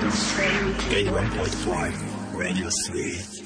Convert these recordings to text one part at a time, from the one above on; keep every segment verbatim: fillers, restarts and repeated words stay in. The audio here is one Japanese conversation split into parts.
エイティワンポイントファイブ Radio Suite。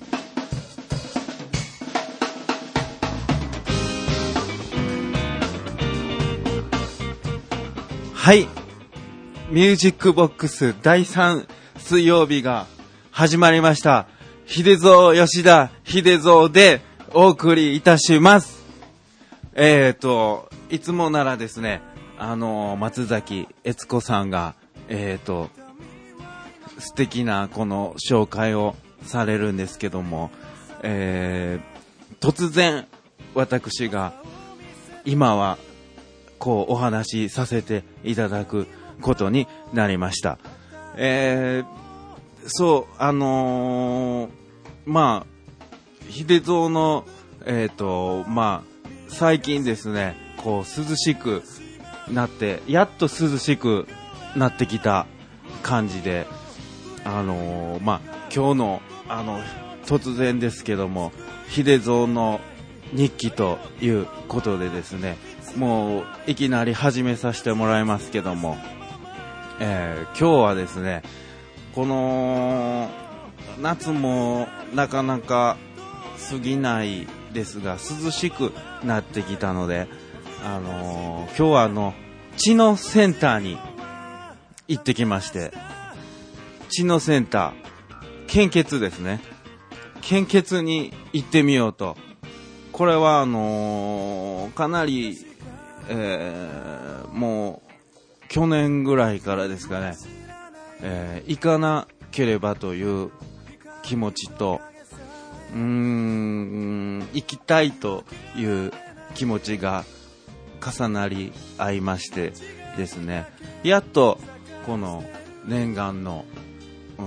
はい、ミュージックボックスだいさん水曜日が始まりました。秀蔵吉田秀蔵でお送りいたします。えーといつもならですね、あの松崎悦子さんがえーと素敵なこの紹介をされるんですけども、えー、突然私が今はこうお話しさせていただくことになりました。えー、そうあのー、まあ秀蔵のえっとまあ最近ですね、こう涼しくなってやっと涼しくなってきた感じで、あのー、まあ今日のあの突然ですけども秀蔵の日記ということでですね、もういきなり始めさせてもらいますけども、えー、今日はですね、この夏もなかなか過ぎないですが涼しくなってきたので、あのー、今日はあの知のセンターに行ってきまして、知のセンター献血ですね、献血に行ってみようと。これはあのー、かなりえー、もう去年ぐらいからですかね、えー、行かなければという気持ちと、うーん、行きたいという気持ちが重なり合いましてですね、やっとこの念願の、うん、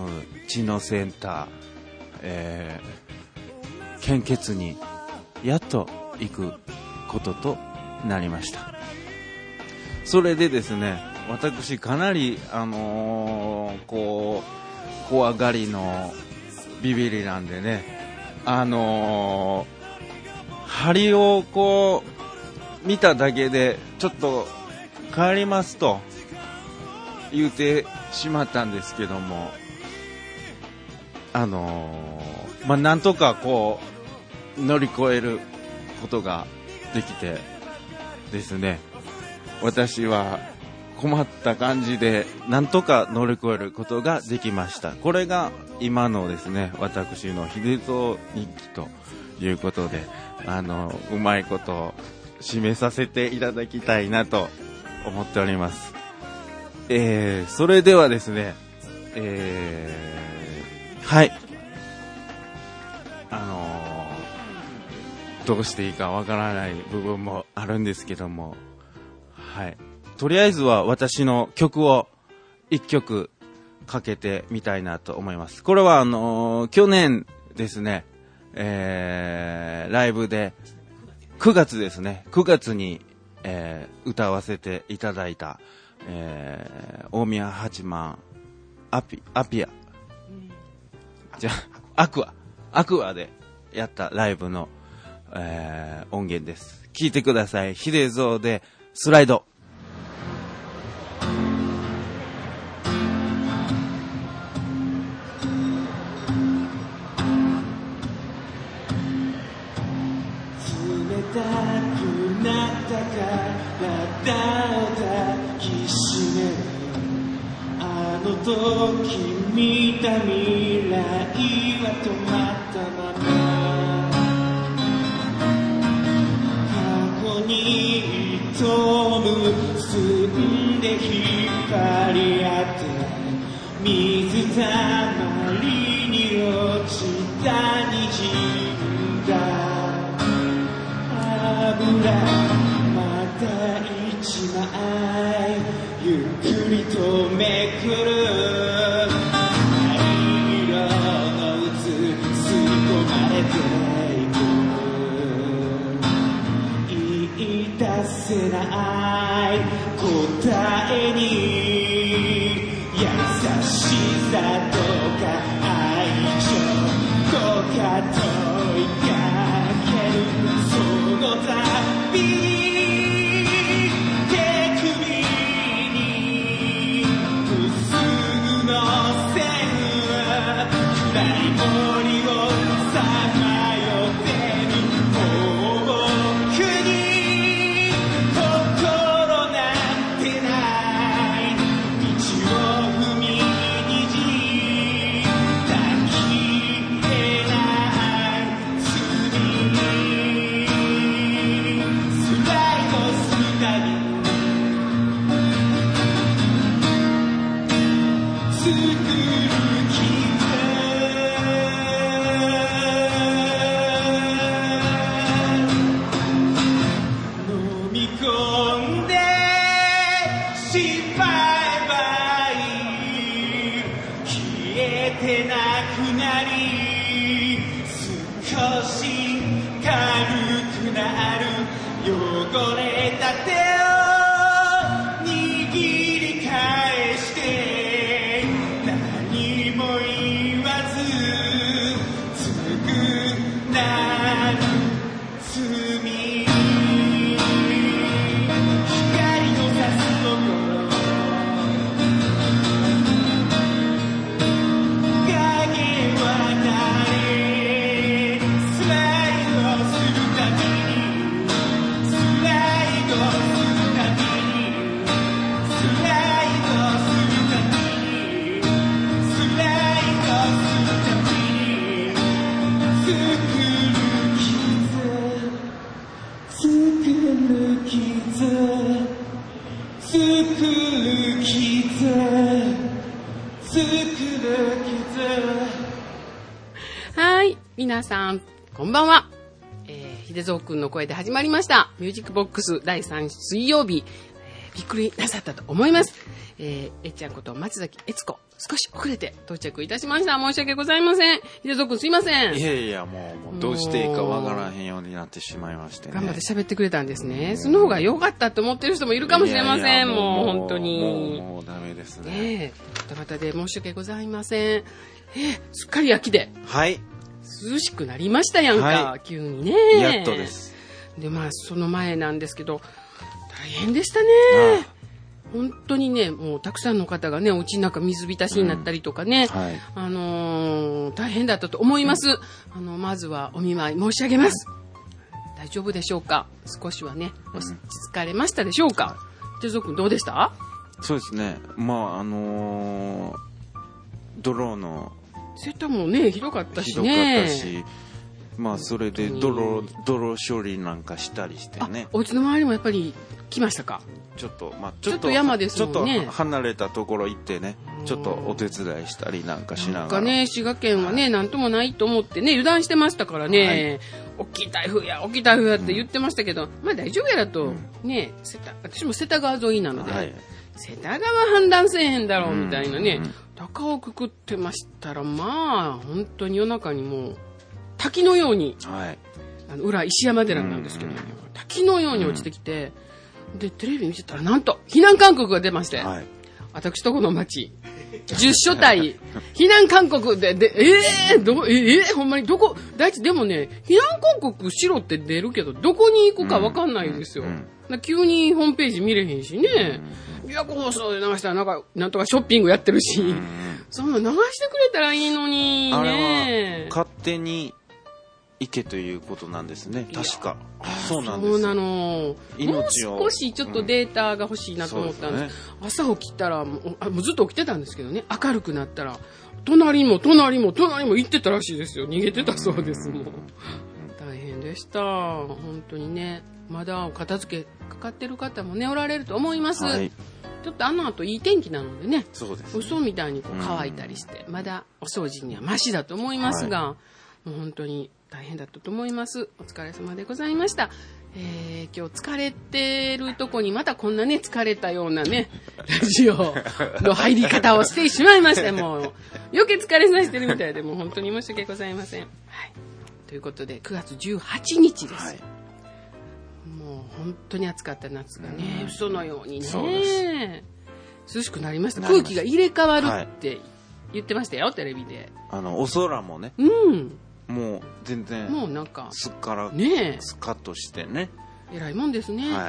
知のセンター、えー、献血にやっと行くこととなりました。それでですね、私かなりあのー、こう怖がりのビビリなんでね、あのー、針をこう見ただけでちょっと帰りますと言うてしまったんですけども、あのー、まあなんとかこう乗り越えることができてですね、私は困った感じでなんとか乗り越えることができました。これが今のですね、私の秀蔵日記ということで、あのうまいことを締めさせていただきたいなと思っております。えー、それではですね、えー、はいあのー、どうしていいかわからない部分もあるんですけども、はい、とりあえずは私の曲を一曲かけてみたいなと思います。これはあのー、去年ですね、えー、ライブでくがつですね、くがつに、えー、歌わせていただいた、えー、大宮八幡アピアピアじゃアクアアクアでやったライブの、えー、音源です。聴いてください。秀蔵でスライド。 冷たくなった体を抱きしめる、あの時見た未来は止まったまま、過去に挑む進んで引っ張り合って水たまりに落ちた虹が油また一枚ゆっくりとめくる、灰色のうつ吸い込まれていく、言い出せない答えに優しさとか愛情とか問いかける、その度に手首に結の線暗い森をさまよってる遠くに心なんてない道を踏みにじった消えない罪スライドするたび作る飲み込んでしまえばいい消えてなくなり少し軽くなる汚れた手を握り返して何も言わず償う罪光の差すところ影は誰スライドするたびにスライドするたびにスライドするたびにスライドするたびに作る傷作る傷作る傷作る傷はい、皆さん、こんばんは。えー、秀蔵くんの声で始まりました。ミュージックボックスだいさん水曜日、えー、びっくりなさったと思います。えー、えっちゃんこと松崎悦子、少し遅れて到着いたしました。申し訳ございません。秀蔵くんすいません。 いやいや、もう、もうどうしていいかわからへんようになってしまいましてね。 頑張って喋ってくれたんですね。その方が良かったと思ってる人もいるかもしれません。 いやいやもう本当に。 もう、もうダメですね。 ねえ、バタバタで申し訳ございません。えー、すっかり秋で。 はい。 涼しくなりましたやんか、 はい、 急にね。 やっとです。 で、まあ、その前なんですけど、大変でしたね。 ああ本当にね、もうたくさんの方がね、お家の中水浸しになったりとかね、 うんはい、 あのー、大変だったと思います。うん、あの、まずはお見舞い申し上げます。大丈夫でしょうか？少しはね、落ち着かれましたでしょうか？ジェゾ君どうでした？ そうですね。まあ、あのー、ドローのセタもね、ひどかったしね。 ひどかったし、まあ、それで泥、泥処理なんかしたりしてね。 お家の周りもやっぱり来ましたか？ ちょっと、まあ、 ちょっと山ですもんね。 ちょっと離れたところ行ってね、ちょっとお手伝いしたりなんかしながら。 なんかね、滋賀県はね、はい、なんともないと思ってね、油断してましたからね、はい、大きい台風や、大きい台風やって言ってましたけど、うん、まあ大丈夫やだと、うん、ね、瀬田、私も瀬田川沿いなので、はい、瀬田川氾濫せえへんだろうみたいなね、うんうん、高をくくってましたら、まあ、本当に夜中にもう、滝のように、はい、あの裏石山寺なんですけど、うんうん、滝のように落ちてきて、で、テレビ見てたら、なんと、避難勧告が出まして、はい、私とこの町、じゅっしょ帯、避難勧告で、で、えー、ど、えー、ほんまに、どこ、大地、でもね、避難勧告しろって出るけど、どこに行くかわかんないんですよ。うんうん、急にホームページ見れへんしね、琵琶湖放送で流したら、なんか、なんとかショッピングやってるし、うん、そんな流してくれたらいいのに、ね。 あれは、勝手に、行けということなんですね。確か。そうなんです。 そうなの。命をもう少しちょっとデータが欲しいなと思ったんです。うんですね、朝起きたらもう、もうずっと起きてたんですけどね。明るくなったら隣も隣も隣も行ってたらしいですよ。逃げてたそうです。もう大変でした。本当にね。まだお片付けかかってる方もねおられると思います。はい、ちょっとあの後いい天気なのでね。そうですね。嘘みたいにこう乾いたりして、うん、まだお掃除にはマシだと思いますが、はい、もう本当に。大変だったと思います。お疲れ様でございました。えー、今日疲れてるとこにまたこんなね疲れたようなねラジオの入り方をしてしまいましてもう余計疲れさせてるみたいでもう本当に申し訳ございません。はい、ということでくがつじゅうはちにちです。はい、もう本当に暑かった夏がね嘘のようにね涼しくなりました。空気が入れ替わるって言ってましたよテレビで。 あのお空もね。 うん。 もう全然もうなんかすっからねスカッとしてね偉いもんですね。はい、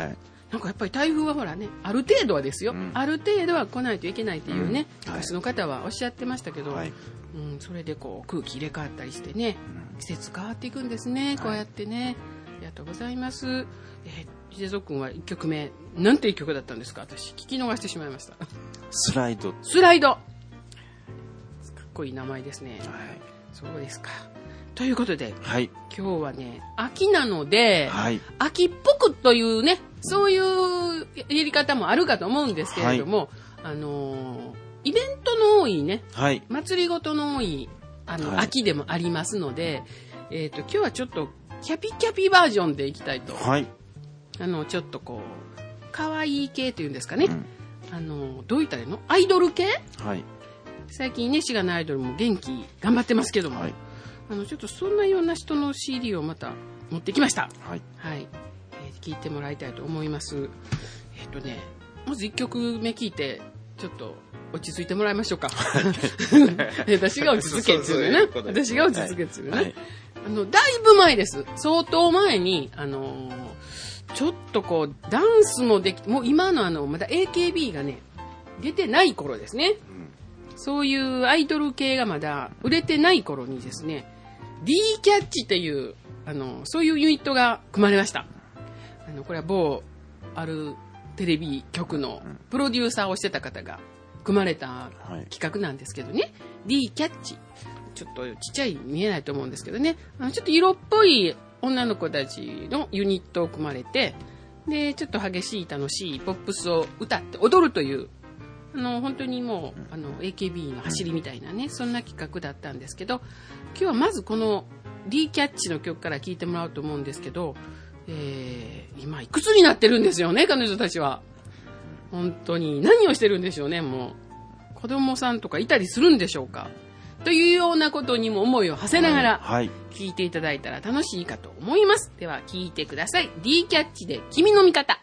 なんかやっぱり台風はほらね、ある程度はですよ、うん、ある程度は来ないといけないっていうね、うん、昔の方はおっしゃってましたけど、はい、うん、それでこう空気入れ替わったりしてね、うん、季節変わっていくんですね、こうやってね、はい、ありがとうございます。えー、秀蔵君はいっきょくめ、なんていっきょくだったんですか？私聞き逃してしまいました。 スライド。 スライド。かっこいい名前ですね。はい、そうですか。ということで、はい、今日はね、秋なので、はい、秋っぽくというね、そういうやり方もあるかと思うんですけれども、はい、あのー、イベントの多いね、はい、祭りごとの多いあの、はい、秋でもありますので、えーと、今日はちょっとキャピキャピバージョンでいきたいと、はい、あのちょっとこう可愛い系というんですかね、うん、あのどういったらいいの？アイドル系、はい、最近ね、滋賀のアイドルも元気頑張ってますけども、はい、あのちょっとそんなような人の シーディー をまた持ってきました。はい、はい、えー、聞いてもらいたいと思います。えっ、ー、とね、まずいっきょくめ聞いてちょっと落ち着いてもらいましょうか。私が落ち着けっつうのね。私が落ち着けっつうのね。はい、あのだいぶ前です。相当前にあのー、ちょっとこうダンスもでき、もう今のあのまだ エーケービー がね出てない頃ですね。うん、そういうアイドル系がまだ売れてない頃にですね、D キャッチっていうあのそういうユニットが組まれました。あのこれは某あるテレビ局のプロデューサーをしてた方が組まれた企画なんですけどね、はい、D キャッチ、ちょっとちっちゃい見えないと思うんですけどね、あのちょっと色っぽい女の子たちのユニットを組まれて、でちょっと激しい楽しいポップスを歌って踊るという、あの本当にもうあの エーケービー の走りみたいなね、そんな企画だったんですけど、今日はまずこの D キャッチの曲から聴いてもらおうと思うんですけど、えー、今いくつになってるんですよね、彼女たちは。本当に何をしてるんでしょうね。もう子供さんとかいたりするんでしょうか、というようなことにも思いを馳せながら聞いていただいたら楽しいかと思います。では聞いてください。 D キャッチで君の味方。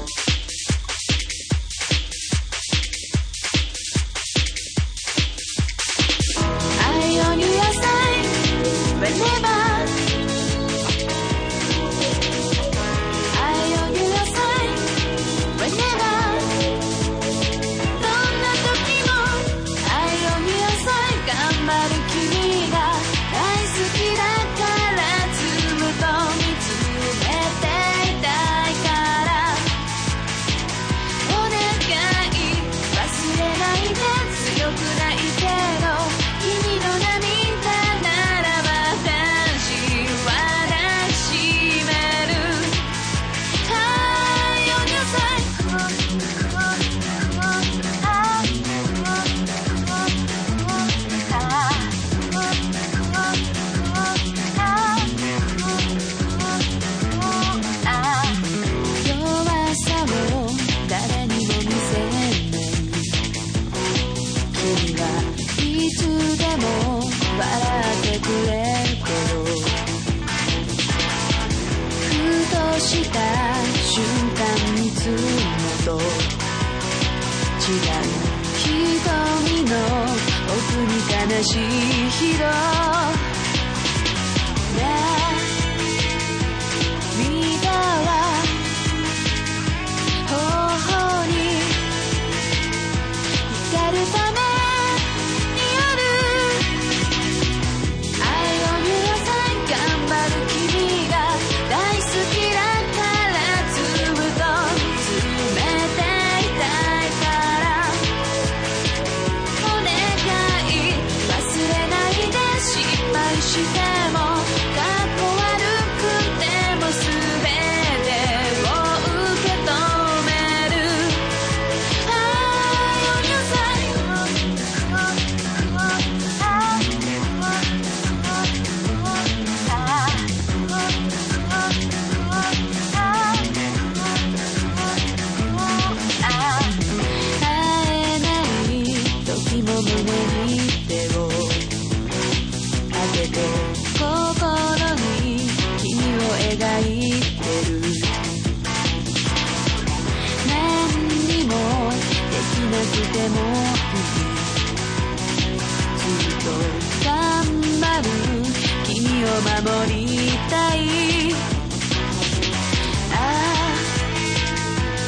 悲しい日の涙は頬に光るためにある。愛を許さない頑張る君が大好きだからずっと詰めていたいから、お願い忘れないで、失敗してもかっこ悪くても全てを受け止める。愛を許さない会えない時も胸に手を当てて心に君を描いてる。何にもできなくてもずっと頑張る君を守りたい。ああ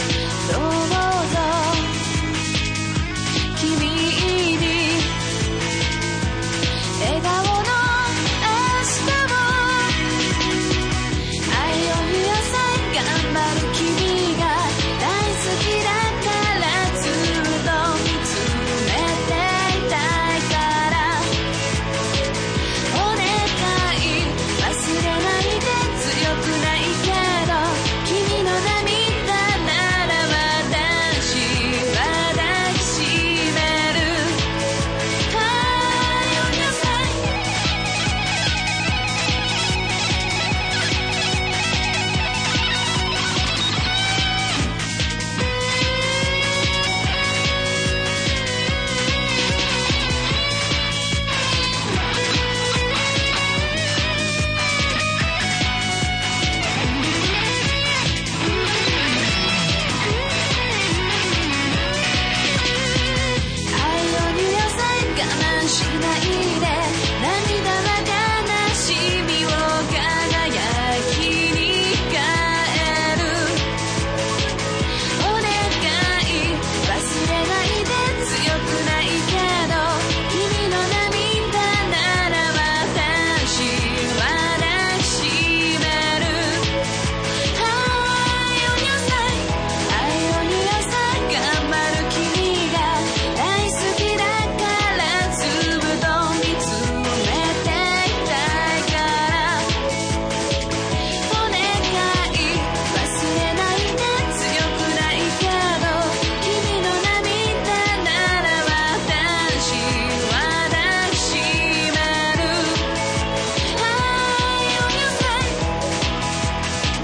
しないで涙は悲しみを輝きに変えるお願い忘れないで強くないけど君の涙なら私は抱きしめる I on your side I on your side 頑張る君が大好きだからずっと見つめていたいからお願い忘れないで強くないけど君の涙なら私は抱きしめる I on your side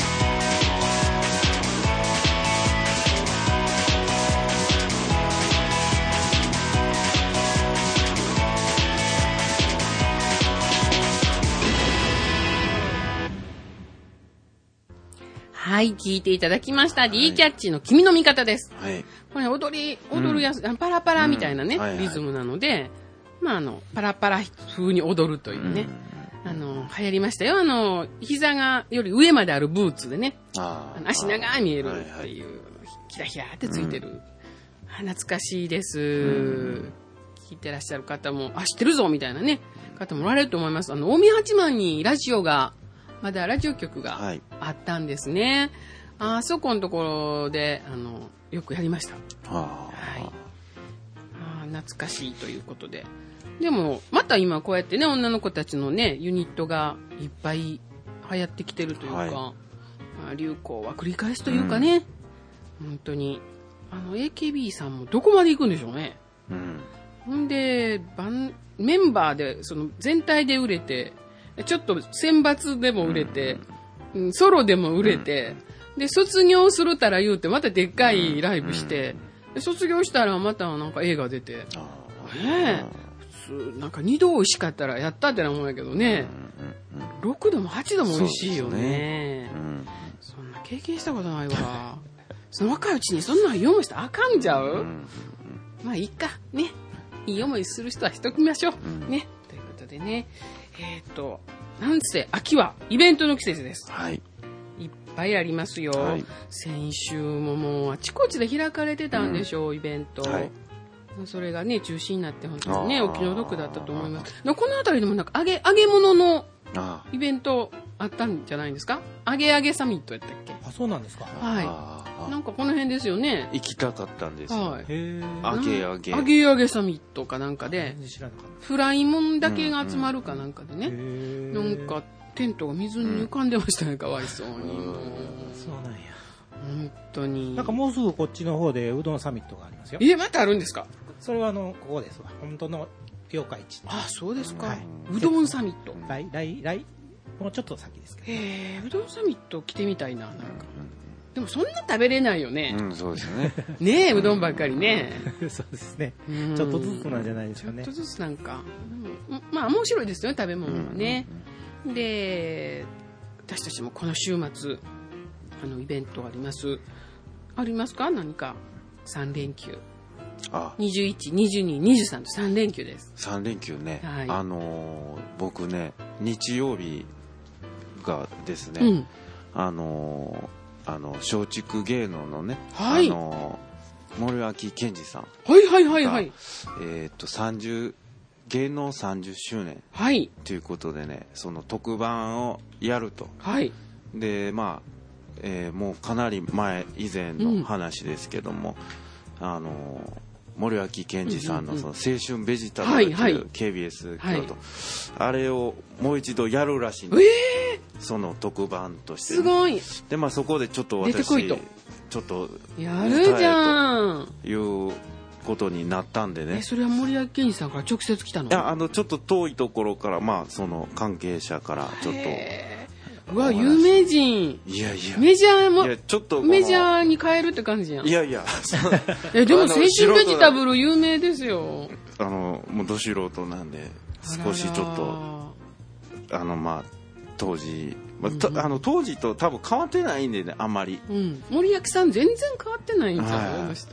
はい、聞いていただきました。D キャッチの君の味方です。 はい。 これ踊り、踊るやつ、あパラパラみたいなね、 うんはいはいリズムなので、まああの、パラパラ風に踊るというね、あの、流行りましたよ。あの、膝がより上まであるブーツでね、 ああの足長い見えるはいはいっていう、キラキラってついてる。あ懐かしいです。聞いてらっしゃる方も、あ、知ってるぞみたいなね、方もおられると思います。あの、近江八幡にラジオが、まだラジオ局がはいあったんですね。あそこのところで、あの、よくやりました。 あはい。あ懐かしいということで。でも、また今こうやってね、女の子たちのね、ユニットがいっぱい流行ってきてるというか、 はいまあ、流行は繰り返しというかね、本当に、あの、エーケービー さんもどこまで行くんでしょうね。 うんほんで、バンメンバーで、その全体で売れて、ちょっと選抜でも売れて、うんソロでも売れて、で、卒業するたら言うて、またでっかいライブして、で卒業したらまたなんか映画出て、 あねえ、普通、なんか二度美味しかったらやったってなもんやけどね、ろくどもはちども美味しいよね。 ーうんそんな経験したことないわ。その若いうちにそんな言い思いしたらあかんじゃう、まあいいか。ね。いい思いする人はしときましょう。 うんね。ということでね。えっ、と、なんせ秋はイベントの季節です。 はいいっぱいありますよ。 はい先週ももうあちこちで開かれてたんでしょう、イベント。 はいそれがね、中止になって本当にね、 あーお気の毒だったと思います。でこの辺りでもなんか揚げ、揚げ物のあイベントあったんじゃないんですか？揚げ揚げサミットやったっけ？ あ、そうなんですか。 はあい。なんかこの辺ですよね。 行きたかったんですよはい。 へえ。 あげあげ揚げ揚げサミットかなんかで全、然知らなかっフライもんだけが集まるかなんかでた。 ね。 へえ。 なんか、テントが水に浮かんでましたね、かわいそうに。もうそうなんや。 本当に。 なんかもうすぐこっちの方でうどんサミットがありますよ。 え、またあるんですか？ それはあの、ここですわ。本当の八日市。 あ、そうですか。 はいうどんサミット。 来、来、来、もうちょっと先ですけど。 へえ、うどんサミット来てみたいな、なんか。でもそんな食べれないよね。 うんそうですねねえ、うどんばっかりね。 そうですね。 うんちょっとずつなんじゃないですかねちょっと。ずつなんか。うんまあ面白いですよね、食べ物はね。で、私たちもこの週末、あの、イベントあります。ありますか？何か。さん連休。 あにじゅういち、にじゅうに、にじゅうさんとさん連休です。 さん連休ね、 はいあのー僕ね日曜日がですね、 うん。 あのーあの松竹芸能のね、 はいあのー森脇健児さんはいはいはいはい。 えっ、とさんじゅう芸能さんじゅっしゅうねんはい。 ということでねその特番をやるとはい。 でまあ、えーもうかなり前以前の話ですけども、あのー森脇健児さんのその青春ベジタブルとはいはいいうケービーエス 京都、 はいあれをもう一度やるらしいんでええその特番としてね、 すごい。 でまあそこでちょっと私出てこいとちょっとやるじゃん。 いうことになったんでえ、 ねそれは森脇健児さんから直接来たの？ いやあのちょっと遠いところからまあその関係者からちょっとへーうわ、有名人。 いやいやメジャーもいやちょっとこのメジャーに変えるって感じやん。 いやいやえ、でもあの青春ベジタブル有名ですよ。 あのもうど素人なんで少しちょっとあのまあ当時、まあたあの当時と多分変わってないんでねあんまりうん、森脇さん全然変わってないんちゃう、 はいあの人。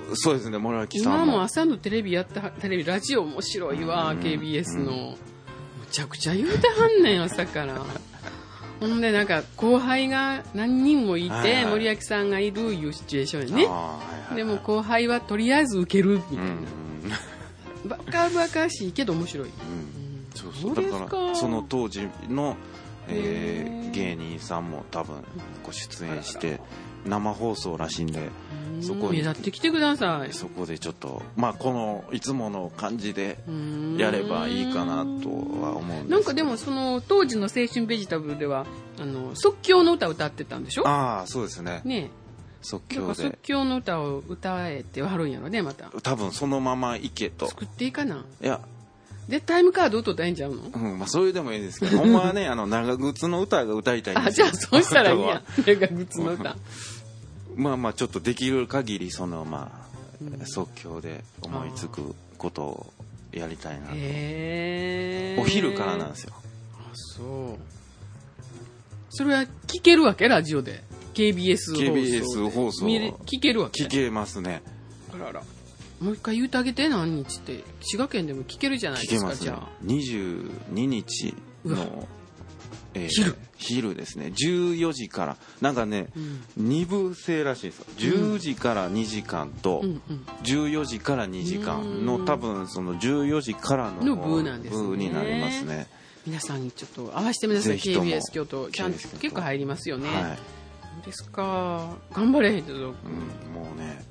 そうですね、森脇さんも。 今も朝のテレビやったテレビラジオ面白いわ、ケービーエス の。むちゃくちゃ言うてはんねん、朝から。ほんでなんか後輩が何人もいて、はいはい、森脇さんがいるいうシチュエーションやね。はいはい、でも後輩はとりあえず受けるみたいな。うん、バカバカしいけど面白い。うん、 そうそう。だからその当時の、えー、芸人さんも多分ご出演して。生放送らしいんで、 そこに目立ってきてください。 そこでちょっとまあこのいつもの感じでやればいいかなとは思うんですけど。 なんかでもその当時の青春ベジタブルではあの即興の歌を歌ってたんでしょ。 ああそうですね。 ね即興で即興の歌を歌えてはるんやろねまた。 多分そのままいけと。 作っていいかな。 いや。 でタイムカードを取ったらいいんちゃうの？ うん、まあそういうでもいいですけど、ほんまはねあの長靴の歌が歌いたいんですよ。 あ、じゃあそうしたらいいや。長靴の歌。 まあまあちょっとできる限りそのまあ、うん、即興で思いつくことをやりたいなと。 へー。 お昼からなんですよ。 あ、そう。それは聞けるわけラジオで ケービーエス 放送でケービーエス 放送聞けるわけ。 聞けますね。 あらら。もう一回言うてあげて何日って滋賀県でも聞けるじゃないですか。聞けますね。じゃあにじゅうににちの、えー、 昼昼ですねじゅうよじからなんかね、うん、に部制らしいですよ。じゅうじからにじかんと、うん、じゅうよじからにじかんの多分そのじゅうよじからのの部なんですね。 部になりますね。 皆さんにちょっと合わせてみなさい。 ケービーエス 京都ちゃんと結構入りますよね。はい、そうですか。頑張れヘッドドッグ、 うん、もうね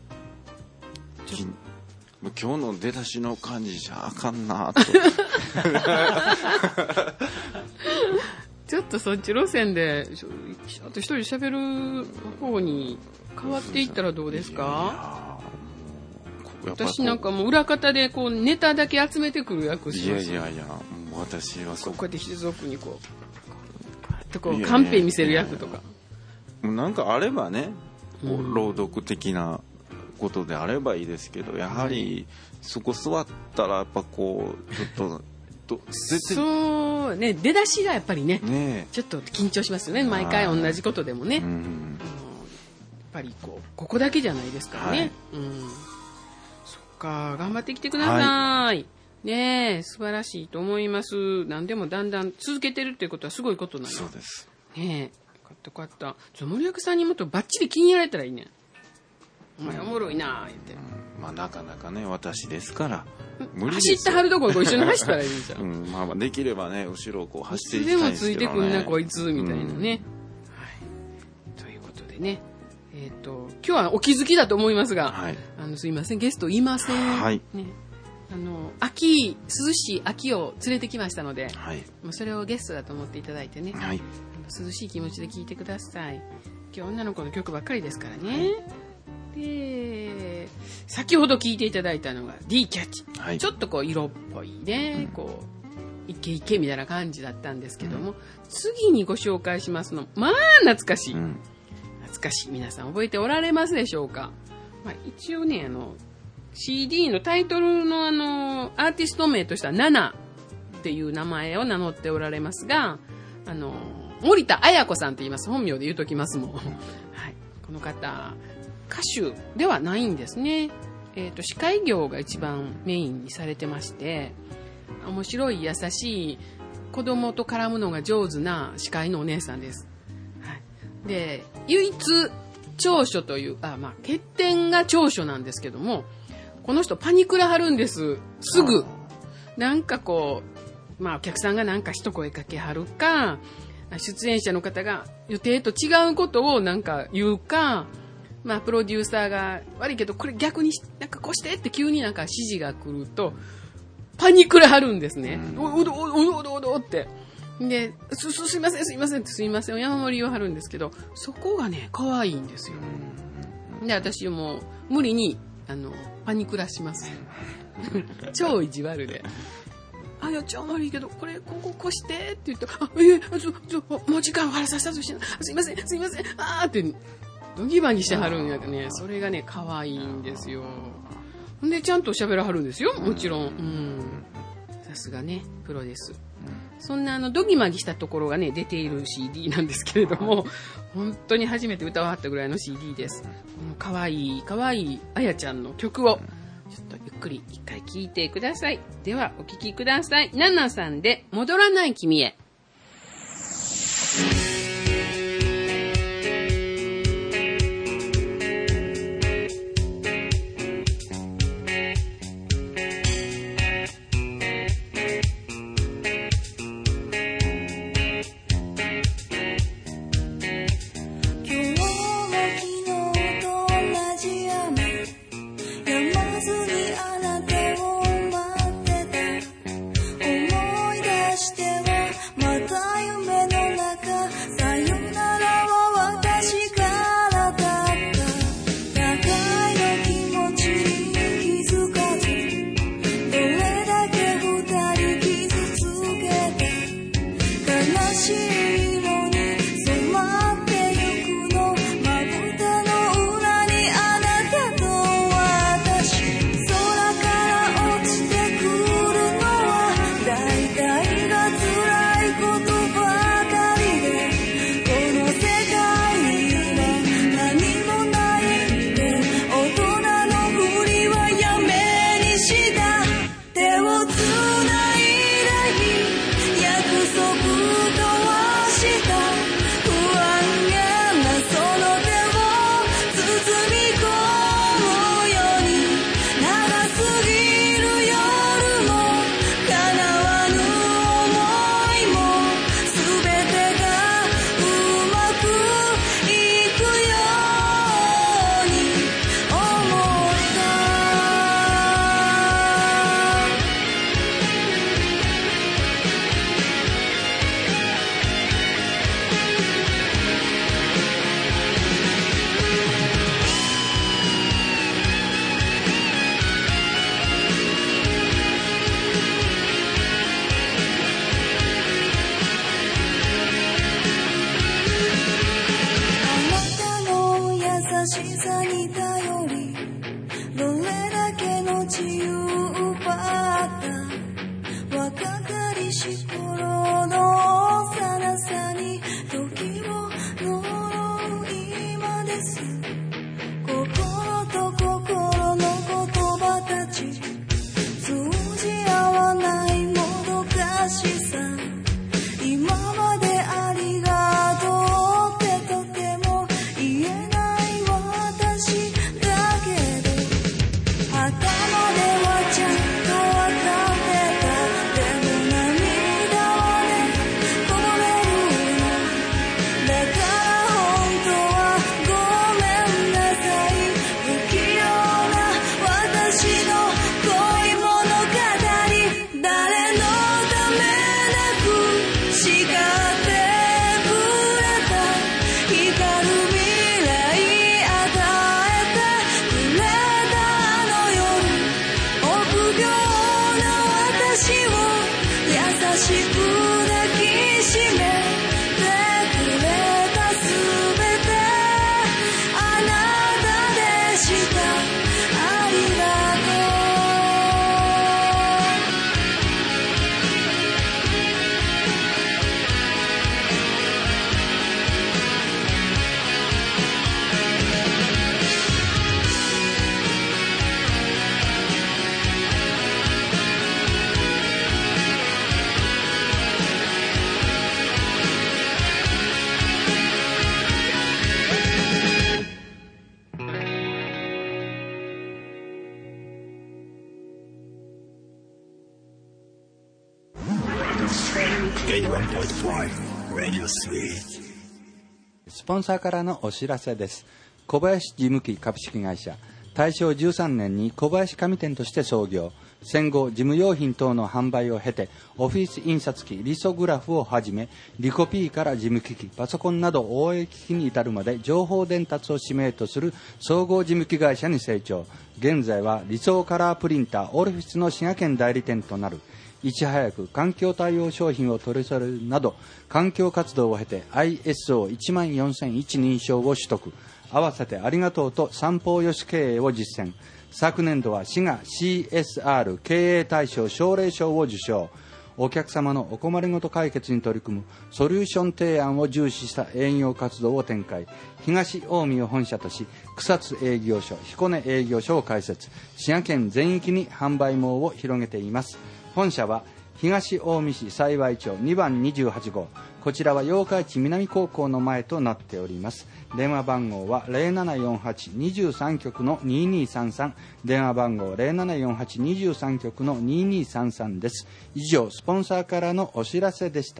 今日の出だしの感じじゃあかんなとちょっとそっち路線であと一人喋る方に変わっていったらどうですか？いやいや私なんかもう裏方でこうネタだけ集めてくる役します。 いやいやいやもう私はそうこうやって静岡にこうこうカンペ見せる役とかなんかあればね、うん、朗読的なことであればいいですけど、やはりそこ座ったらやっぱこうちょっとそうね、出だしがやっぱり ね, ねちょっと緊張しますよね。毎回同じことでもね、うん、やっぱりこうここだけじゃないですからね、はい、うん、そっか頑張ってきてください、はい、ねえ素晴らしいと思います。何でもだんだん続けてるっていうことはすごいことなんです。 そうですねえ、よかったよかった。ちょ森脇さんにもっとバッチリ気に入られたらいいね。お前おもろいな言って、 うん、まあなかなかね私ですから無理ですよ。走ってはるところ一緒に走ったらいいじゃん、 うん、まあまあできればね後ろをこう走っていきたいんですけどね。いつでもついてくんなこいつみたいなね、うん、はい、ということでね、えっと今日はお気づきだと思いますが、はい、あのすいませんゲストいません、はいね、あの秋涼しい秋を連れてきましたので、はい、もうそれをゲストだと思っていただいてね、はい、涼しい気持ちで聴いてください。今日女の子の曲ばっかりですからね、はい、で先ほど聴いていただいたのが D キャッチ、はい、ちょっとこう色っぽいね、うん、こうイケイケみたいな感じだったんですけども、うん、次にご紹介しますのまあ懐かしい、うん、懐かしい。皆さん覚えておられますでしょうか？まあ、一応ねあの シーディー のタイトルのあのアーティスト名としてはナナっていう名前を名乗っておられますが、あの森田彩子さんと言います。本名で言うときますもん、はい、この方歌手ではないんですね。えーと、司会業が一番メインにされてまして、面白い優しい子供と絡むのが上手な司会のお姉さんです、はい、で唯一長所というあ、まあ、欠点が長所なんですけども、この人パニクらはるんです。すぐなんかこう、まあ、お客さんがなんか一声かけはるか、出演者の方が予定と違うことをなんか言うか、まあ、プロデューサーが悪いけどこれ逆になんかこうしてって急になんか指示が来るとパニクらはるんですね、うん、おおどおどおどおどってですすすいませんすいませんってすいません山盛り言わはるんですけど、そこがね可愛いんですよ。で私も無理にあのパニクらします超意地悪であ、いや、超悪いけど、これ、ここ、こうしてって言って、あ、えー、ちょ、ちょ、もう時間を腹させたとして、すいません、すいません、あーって、ドギバギしてはるんやけどね、それがね、可愛いんですよ。ほんで、ちゃんと喋らはるんですよ、もちろん。うん。さすがね、プロです。 そんなあのドギマギしたところがね出ている シーディー なんですけれども、はい、本当に初めて歌わはったぐらいの シーディー です。このかわいいかわいいあやちゃんの曲をちょっとゆっくり一回聴いてください。ではお聴きください。ナナさんで戻らない君へ。 スポンサーからのお知らせです。小林事務機株式会社、大正じゅうさんねんに小林紙店として創業。戦後事務用品等の販売を経て、オフィス印刷機、リソグラフをはじめ、リコピーから事務機器、パソコンなど応援機器に至るまで情報伝達を使命とする総合事務機会社に成長。現在は理想カラープリンターオルフィスの滋賀県代理店となる。いち早く環境対応商品を取り揃えるなど環境活動を経て アイエスオーいちまんよんせんいち 認証を取得。合わせてありがとうと三方よし経営を実践。昨年度は滋賀 シーエスアール 経営大賞奨励賞を受賞。 お客様のお困りごと解決に取り組むソリューション提案を重視した営業活動を展開。東近江を本社とし、草津営業所、彦根営業所を開設。滋賀県全域に販売網を広げています。本社は東近江市幸町にばんにじゅうはち号、こちらは八日市南高校の前となっております。電話番号は ゼロななよんはちにさん局のににさんさん、電話番号 ゼロななよんはちにさん局のににさんさんです。以上、スポンサーからのお知らせでした。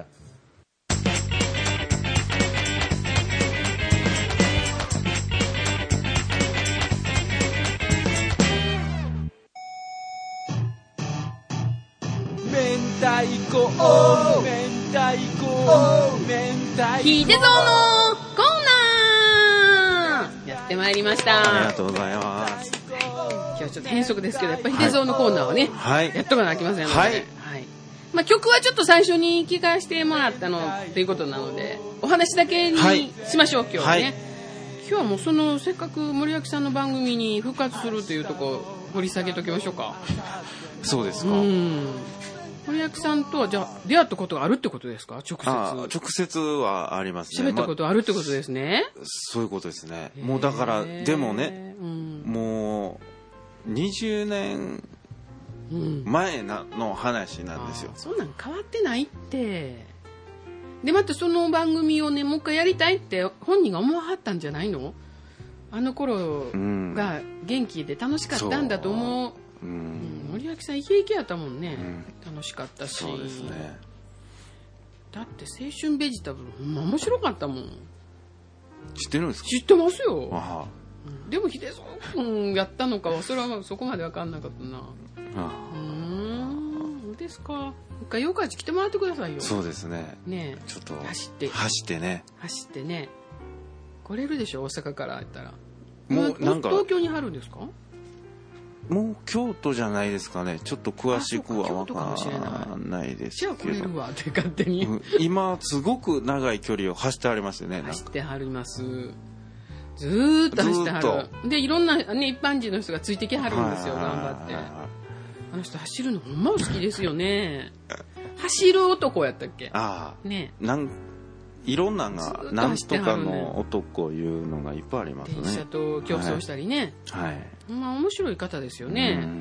明太子明太子明太子秀蔵のコーナーやってまいりました。 ありがとうございます。 今日はちょっと変則ですけど、やっぱり秀蔵のコーナーはね、 はい、 やっとかなあきませんので、 はい、 はい、まあ、曲はちょっと最初に聞かせてもらったのということなので、お話だけにしましょう、はい、今日はね、はい、今日はもうそのせっかく森脇さんの番組に復活するというところ掘り下げときましょうか。 そうですか。 うん、森脇さんとはじゃあ出会ったことがあるってことですか？直接。 あ、直接はありますね。 喋ったことあるってことですね。 まあ、そういうことですね。もうだからでもね、うん、もうにじゅうねん前なの話なんですよ。 うん、そんなん変わってないって。でまたその番組をねもう一回やりたいって本人が思わはったんじゃないの？あの頃が元気で楽しかったんだと思う。うんうん、森脇さんイケイケやったもんね、うん、楽しかったし。 そうですね。 だって青春ベジタブルほんま面白かったもん。 知ってるんですか？ 知ってますよ。 あ、 うん、でも秀蔵君やったのかはそれはそこまで分かんなかったな。あ、うーん、そうですか。一回八日市来てもらってくださいよ。 そうですね。 ねえ、 ちょっと走って走ってね走ってね来れるでしょ、大阪からやったら。 もうなんか東京にあるんですか？ もう京都じゃないですかね。ちょっと詳しくは分からないですけど。 じゃあ来れるわって勝手に、 うん、今すごく長い距離を走ってありますよね。 走ってはります。ずーっと走ってはる。でいろんな、ね、一般人の人がついてきはるんですよ、頑張って。あの人走るのほんまお好きですよね。走る男やったっけ？ああ、ね、 なんいろんながなんとかの男いうのがいっぱいありますね。 電車と競争したりね。はい。まあ面白い方ですよね。うん、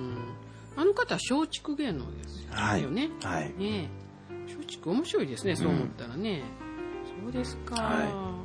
あの方は松竹芸能ですよね。はい。はい、ね。松竹面白いですね。そう思ったらね。うん、そうですか。はい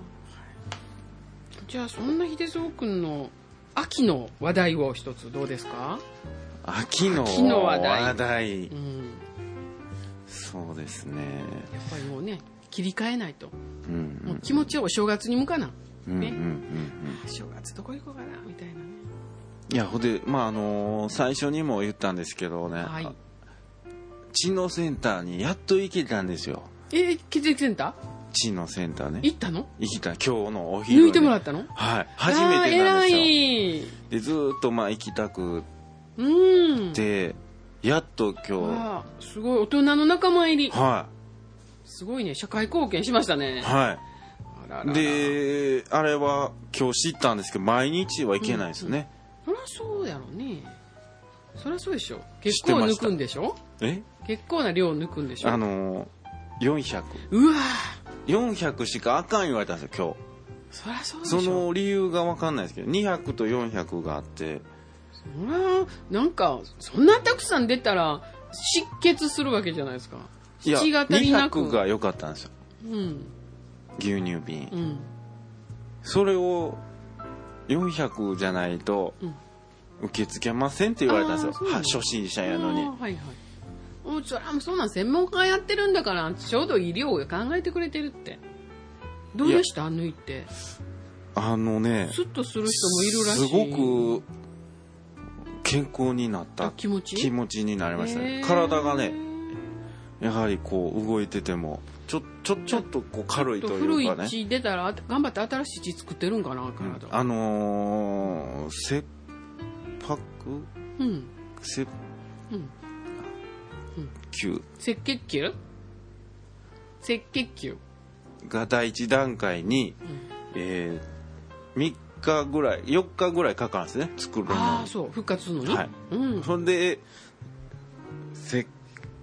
。じゃあそんな秀蔵君の秋の話題を一つどうですか？ 秋の話題。秋の話題。うん。そうですね。 やっぱりもうね。切り替えないと、うんうん、もう気持ちはお正月に向かな、ね、うんうんうんうん、正月どこ行こうかなみたいなね。 いやほでまああのー、最初にも言ったんですけどね、はい、知能センターにやっと行けたんですよ。 えー、血液センター？ 知能センターね。 行ったの？ 行った今日のお昼、ね、 抜いてもらったの？ はい、初めてなんですよ。でずーっとまあ行きたくて、うん、やっと今日すごい大人の仲間入り。 はい、 すごいね、社会貢献しましたね。 はい。あらららで、あれは今日知ったんですけど、毎日はいけないですよね。 うんうん、そりゃそうやろうね。そりゃそうでしょ。結構抜くんでしょ？え？結構な量抜くんでしょ？ あのー、よんひゃく。 うわー。よんひゃくしかあかん言われたんですよ、今日。 そりゃそうでしょ。 その理由がわかんないですけど、にひゃくとよんひゃくがあって。 そりゃ、なんか、そんなたくさん出たら、失血するわけじゃないですか。 いや、にひゃくが良かったんですよ、うん、牛乳瓶、うん、それをよんひゃくじゃないと受け付けませんって言われたんですよ、は初心者やのに。はいはい、 もうそらそんなん専門家がやってるんだからちょうど医療を考えてくれてるって。どうでした？抜いて。 あのね、 スッとする人もいるらしい。 すごく健康になった気持ち気持ちになりましたね。体がねやはりこう動いててもちょちょちょっとこう軽いというかね。 古い血出たら頑張って新しい血作ってるんかな体、 うん、あのー、切迫、うん、切、うん、球赤血球赤血球が第一段階に、うん、えー、みっかぐらいよっかぐらいかかるんですね、作るのに。 ああそう復活するのに、はい、 うん、そんで赤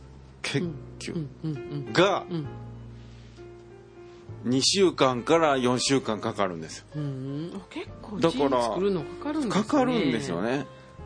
血球うんうんうんがうんにしゅうかんからよんしゅうかんかかるんですよ。 うんあ結構だからチーズ作るのかかるんですね。 かかるんですよね。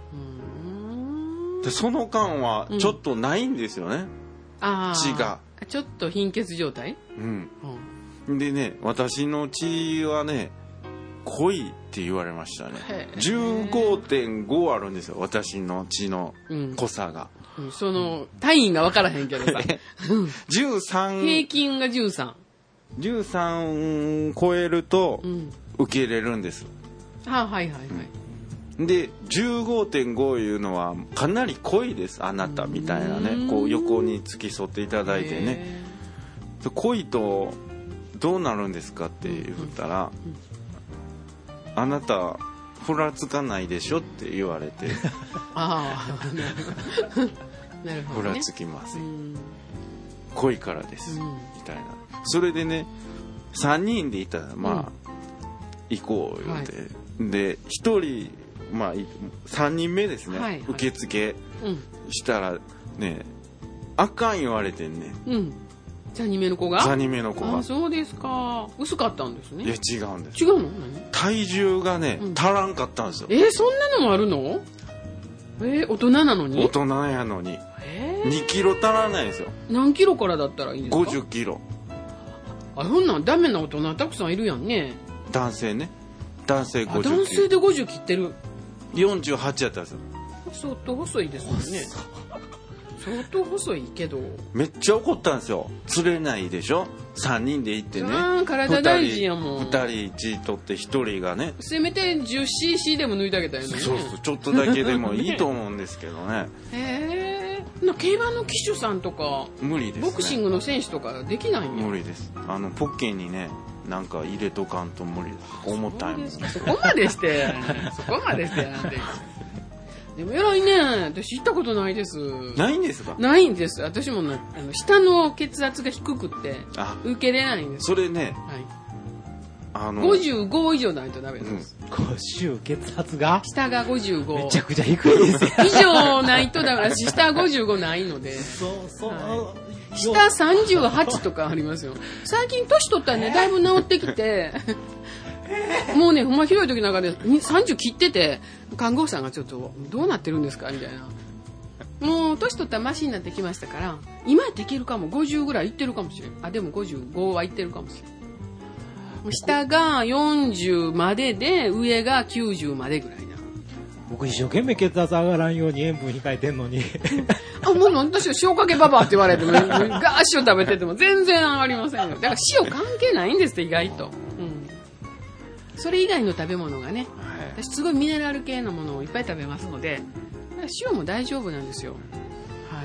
うんでその間はちょっとないんですよね、 あー血が。 ちょっと貧血状態、 うん、 うんでね、私の血はね濃いって言われましたね。 へーじゅうごてんご あるんですよ、私の血のうん濃さが。 うんその単位が分からへんけどさじゅうさん、 平均がじゅうさん、 じゅうさん超えるとうん、 受け入れるんです。 あはいはいはい、 で じゅうごてんご いうのはかなり濃いです、あなたみたいなね、こう横に付き添っていただいてね。 へ濃いとどうなるんですかって言ったら、あなたふらつかないでしょって言われてーああなるほどね。 ふらつきます、 うん濃いからです、 うんみたいな。それでねさんにんでいたらまあ、行こう言うて、でひとりまあいさんにんめですね、 はいはい受付うんしたらねあかん言われてんね、 うんさんにんめの子がさんにんめの子が。 あそうですか。薄かったんですね。 いや違うんです。 違うの何体重がね、 うん足らんかったんですよ。 えー、そんなのもあるのえー、大人なのに大人やのにえー、 にキロ足らないんですよ。 何キロからだったらいいんですか。 ごじゅっキロ。 あそんなんダメな大人たくさんいるやんね。 男性ね、男性あごじゅっキロ、 男性でごじゅう切ってる。 よんじゅうはちやったんですよ。 相当細いですもんね。相当細いけど。 めっちゃ怒ったんですよ。釣れないでしょ、さんにんで行ってね。 あー体大事やもんふたりいち取ってひとりがね、 せめて じゅっシーシー でも抜いてあげたいのにね。 そうそう、ちょっとだけでもいいと思うんですけどね。 へえ。な競馬の騎手さんとか、 無理ですね。 ボクシングの選手とかできないんや。 無理です。あのポッケにねなんか入れとかんと無理です。重たいもん。 そこまでしてそこまでしてやんででも偉いね。私行ったことないです。 ないんですか。 ないんです。私もなあの下の血圧が低くってあ、 受けれないんです。 それね、 はい、 あのごじゅうご以上ないとダメなんです、 ごじゅう血圧が下がごじゅうごめちゃくちゃ低いですよ。 以上ないとダメだし、下ごじゅうごないのでそうそう。 は下さんじゅうはちとかありますよ。最近年取ったらねだいぶ治ってきてもうねほんまひどい時なんかでさんじゅう切ってて、看護師さんがちょっとどうなってるんですかみたいな。もう年取ったらマシになってきましたから、今やっていけるかも。ごじゅうぐらいいってるかもしれん。あでもごじゅうごはいってるかもしれん。下がよんじゅうまでで上がきゅうじゅうまでぐらいな。 僕一生懸命血圧上がらんように塩分控えてんのに。 あ、もう私は塩かけババアって言われても、ガーッ塩食べてても全然上がりませんよ。だから塩関係ないんですって意外と。うん。それ以外の食べ物がね、私すごいミネラル系のものをいっぱい食べますので、塩も大丈夫なんですよ。はい。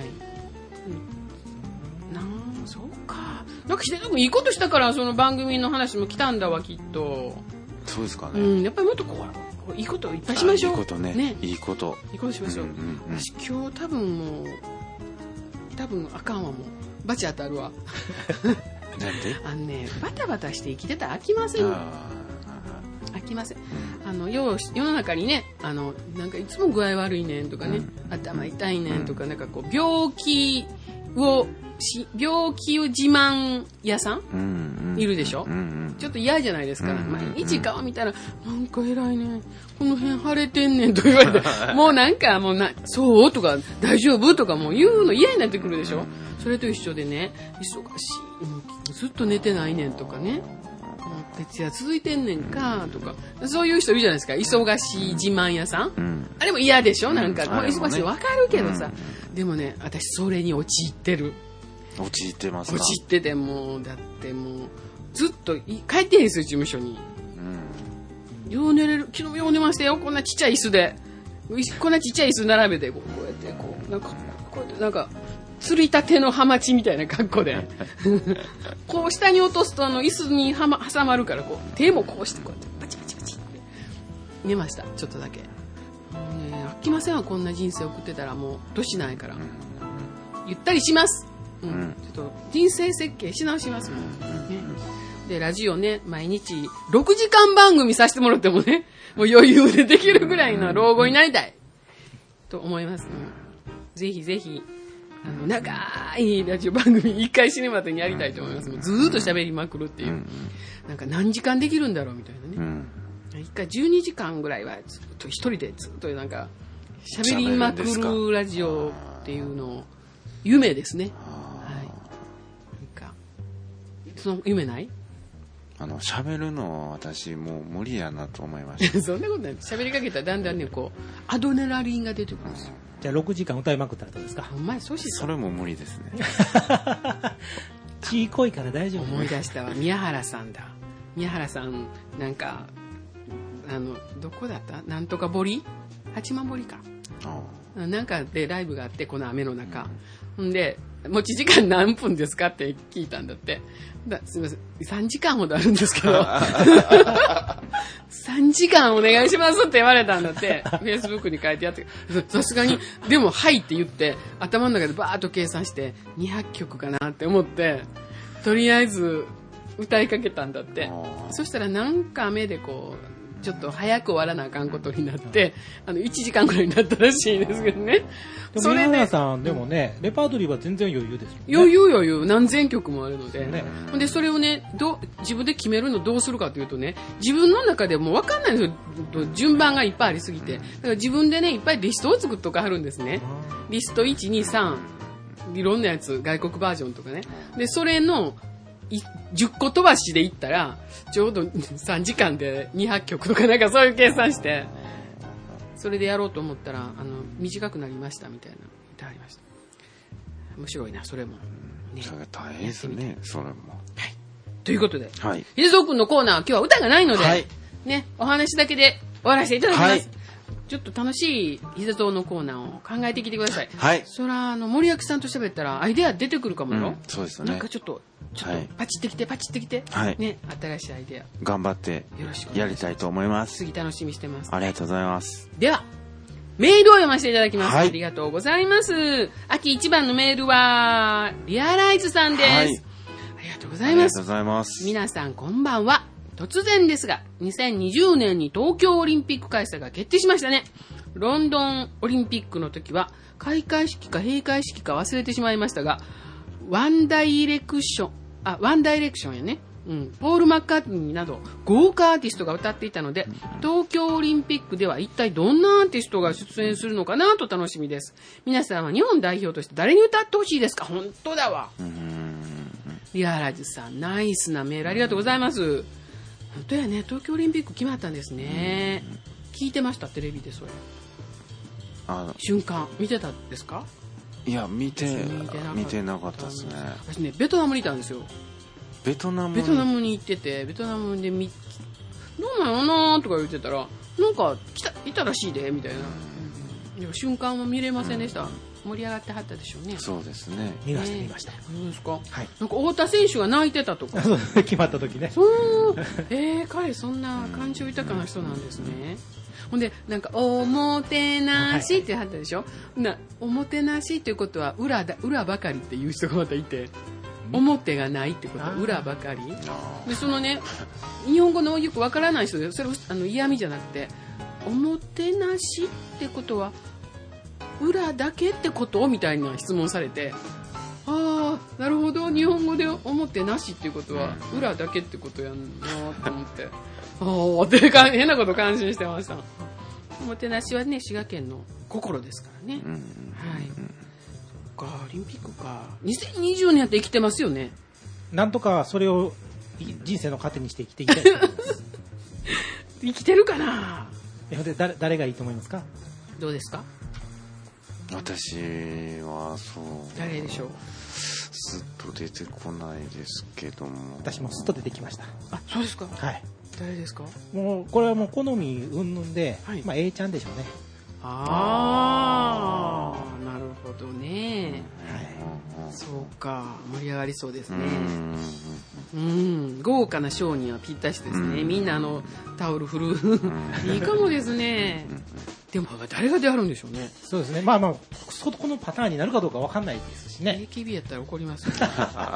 うん、なんそうか。なんか秀人君いいことしたからその番組の話も来たんだわきっと。 そうですかね。 うん、やっぱりもっとこう。いいこといっぱいしましょう。 いいことね。 ねいいこと。 いいことしましょう。 うんうんうん私今日多分もう多分あかんわもうバチ当たるわ。 なんで？ あのねバタバタして生きてたら飽きませんよ。 あ飽きません。あの世世の中にねあのなんかいつも具合悪いねんとかね、頭痛いねんとかなんかこう病気をし病気を自慢屋さん、 ーうんうんいるでしょ。 うんうんちょっと嫌じゃないですか、 うん毎日顔見たらなんか偉いねこの辺腫れてんねんと言われてもうなんかもうなそうとか大丈夫とかもう言うの嫌になってくるでしょ。それと一緒でね忙しいもうずっと寝てないねんとかねもう徹夜続いてんねんかとかそういう人いるじゃないですか。忙しい自慢屋さん、 うんあれも嫌でしょ。なんか、 うんもうあれもね忙しいわかるけどさ、でもね私それに陥ってる陥ってますか。 陥っててもうだってもうずっとい帰ってへんですよ事務所に。 うんよう寝れる昨日よう寝ましたよこんなちっちゃい椅子でいこんなちっちゃい椅子並べてこうこうやってこうなんかこうやってなんか釣りたてのハマチみたいな格好でこう下に落とすとあの椅子には、ま、挟まるからこう手もこうしてこうやってパチパチパチって寝ましたちょっとだけ。もうね飽きませんわこんな人生送ってたらもう年ないからゆったりします、うんうん、 ちょっと人生設計し直しますもん、ね、でラジオね毎日ろくじかん番組させてもらってもねもう余裕でできるぐらいの老後になりたいと思います、うん、ぜひぜひあの長いラジオ番組一回死ぬまでにやりたいと思います。もうずーっと喋りまくるっていう、うん、なんか何時間できるんだろうみたいなね、うん、一回じゅうにじかんぐらいはずっと一人でずっとなんか喋りまくるラジオっていうの夢ですね。はい、なんかその夢ない？ あの喋るの私もう無理やなと思いましたそんなことない。喋りかけたらだんだんねこうアドネラリンが出てくるんですよ。 じゃあろくじかん歌いまくったらどうですか？ お前そうしそれも無理ですねち濃いから大丈夫。 思い出したわ。宮原さんだ。宮原さんなんかあのどこだったなんとか堀八幡堀かなんかでライブがあってこの雨の中、うん、で持ち時間何分ですかって聞いたんだって。だすみませんさんじかんほどあるんですけどさんじかんお願いしますって言われたんだって。フェイスブックに書いてあってさすがにでもはいって言って頭の中でバーッと計算してにひゃっきょくかなって思ってとりあえず歌いかけたんだって。そしたらなんか雨でこうちょっと早く終わらなあかんことになってあのいちじかんぐらいになったらしいですけどね。 でも宮原さんでもね、うん、レパートリーは全然余裕ですよね。 余裕余裕何千曲もあるので、ね、でそれをねど自分で決めるのどうするかというとね自分の中でもう分かんないんですよ。順番がいっぱいありすぎてだから自分でねいっぱいリストを作っとかはるんですね。リストいちにさんいろんなやつ外国バージョンとかねでそれのじゅっこ飛ばしでいったらちょうどさんじかんでにひゃっきょくとかなんかそういう計算してそれでやろうと思ったらあの短くなりましたみたいな言ってありました。面白いなそれも、 ね、それ大変ですねそれも、はい、 ということで、 はい、 秀蔵くんのコーナーは今日は歌がないので、はい、ね、お話だけで終わらせていただきます、はい、ちょっと楽しい秀蔵のコーナーを考えてきてください。 はい。 そらあの森脇さんと喋ったらアイデア出てくるかもよ、 うん、そうですね。 なんかちょっとちょっとパチってきて、はい、パチってきて、はい、ね、新しいアイデア頑張ってやりたいと思います。 次楽しみしてます。 ありがとうございます。 ではメールを読ませていただきます、はい、ありがとうございます。秋一番のメールはリアライズさんです、はい、ありがとうございます。ありがとうございます。皆さんこんばんは。突然ですがにせんにじゅうねんに東京オリンピック開催が決定しましたね。ロンドンオリンピックの時は開会式か閉会式か忘れてしまいましたがワンダイレクションあワンダイレクションやね、うん、ポール・マッカートニーなど豪華アーティストが歌っていたので東京オリンピックでは一体どんなアーティストが出演するのかなと楽しみです。皆さんは日本代表として誰に歌ってほしいですか？本当だわ。リアラジさんナイスなメールありがとうございます。本当やね、東京オリンピック決まったんですね。聞いてましたテレビでそれあ瞬間見てたんですか？ いや見て見てなかったですね。 私ねベトナムにいたんですよ。 ベトナムベトナムに行っててベトナムでみどうなのなとか言ってたらなんか来たいたらしいでみたいな、うん、でも瞬間は見れませんでした、うん、盛り上がってはったでしょうね。 そうですね。 見ました見ました。 そうですか。 はい。 なんか太田選手が泣いてたとか決まった時ね。 そうえー、彼そんな感情豊かな人なんですね。ほんでなんかおもてなしってあったでしょ、はい、なおもてなしっていうことは裏だ裏ばかりっていう人がまたいて表がないってことは裏ばかりでそのね日本語のよくわからない人でそれあの嫌味じゃなくておもてなしってことは裏だけってことみたいな質問されてああなるほど日本語で表なしっていうことは裏だけってことやんなと思ってああって変なこと感心してました。おもてなしはね滋賀県の心ですからね、うん、はい、そっかオリンピックかにせんにじゅうねんって生きてますよね。 なんとかそれを人生の糧にして生きていきたいと思います生きてるかな。 で 誰, 誰がいいと思いますか？ どうですか？ 私はそう誰でしょう。 すっと出てこないですけども私もすっと出てきました。 あそうですか。 はい誰ですか？ もうこれはもう好み云々で、はい、まあ A ちゃんでしょうね。 ああなるほどね、はい、そうか盛り上がりそうですね。うんうん豪華なショーにはぴったしですね。みんなあのタオル振るいいかもですね。でも誰が出はるんでしょうね。 そうですね。まあまあそこのパターンになるかどうかわかんないですしね。 エーケービー やったら怒りますよね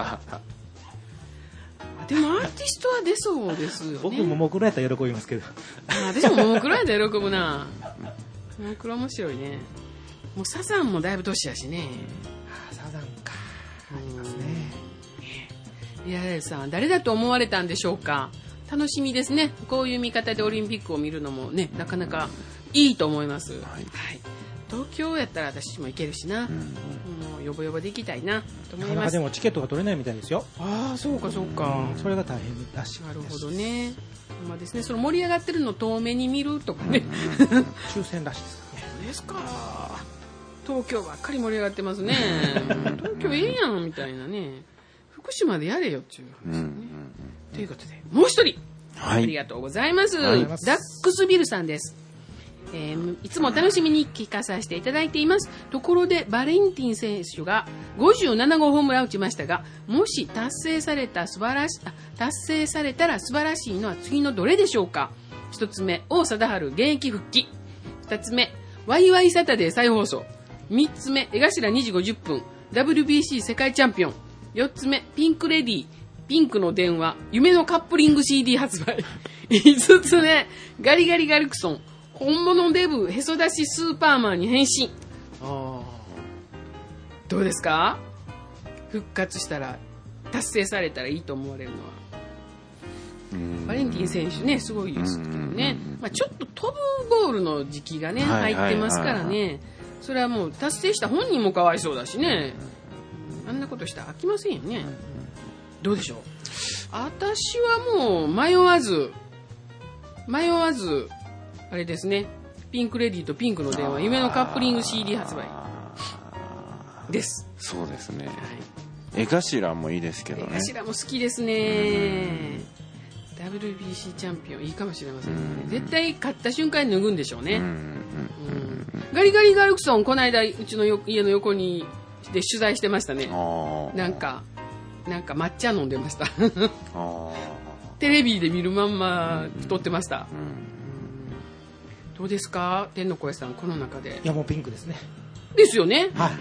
でもアーティストは出そうですよね。 僕ももクロやったら喜びますけどあ私ももクロやったら喜ぶなもクロ面白いね。もうサザンもだいぶ年やしね。 サ宮台さん誰だと思われたんでしょうか。楽しみですね。こういう見方でオリンピックを見るのもね、なかなかいいと思います。はい。はい、東京やったら私も行けるしな。うん、もうヨボヨボで行きたいなと思います。なかなかでもチケットが取れないみたいですよ。 ああ、そうかそうか、 うん。それが大変らしいです。 なるほどね。まあですね、その盛り上がってるのを遠目に見るとかね。 抽選らしいですね。 そうですか。東京ばっかり盛り上がってますね。東京ええやんみたいなね。福島でやれよっていう話ですね。ということで、もう一人、はい、ありがとうございます。はい、ダックスビルさんです。えー、いつも楽しみに聞かさせていただいています。ところでバレンティン選手がごじゅうななごうホームラン打ちましたが、もし達成された素晴らし達成されたら素晴らしいのは次のどれでしょうか。一つ目、王貞治現役復帰。二つ目、ワイワイサタデー再放送。三つ目、江頭にじごじゅっぷん ダブリュービーシー 世界チャンピオン。四つ目、ピンクレディーピンクの電話夢のカップリング シーディー 発売。五つ目、ガリガリガリクソン本物デブへそ出しスーパーマンに変身。あ、どうですか。復活したら達成されたらいいと思われるのは。バレンティン選手ね、すごいですけどね、まあ、ちょっと飛ぶボールの時期がね、入ってますからね。それはもう達成した本人もかわいそうだしね。あんなことしたら飽きませんよね。どうでしょう。私はもう迷わず迷わずあれですね、ピンクレディーとピンクの電話夢のカップリング シーディー 発売です。 そうですね、はい、江頭もいいですけどね。 江頭も好きですね。 ダブリュービーシー チャンピオンいいかもしれませんね。絶対勝った瞬間に脱ぐんでしょうね。うんうん、ガリガリガルクソンこの間うちのよ家の横にで取材してましたね。なんかなんか抹茶飲んでましたあテレビで見るまんま太ってました、うんうん、どうですか天の声さん、この中で。 いやもうピンクですね。 ですよね。 はい、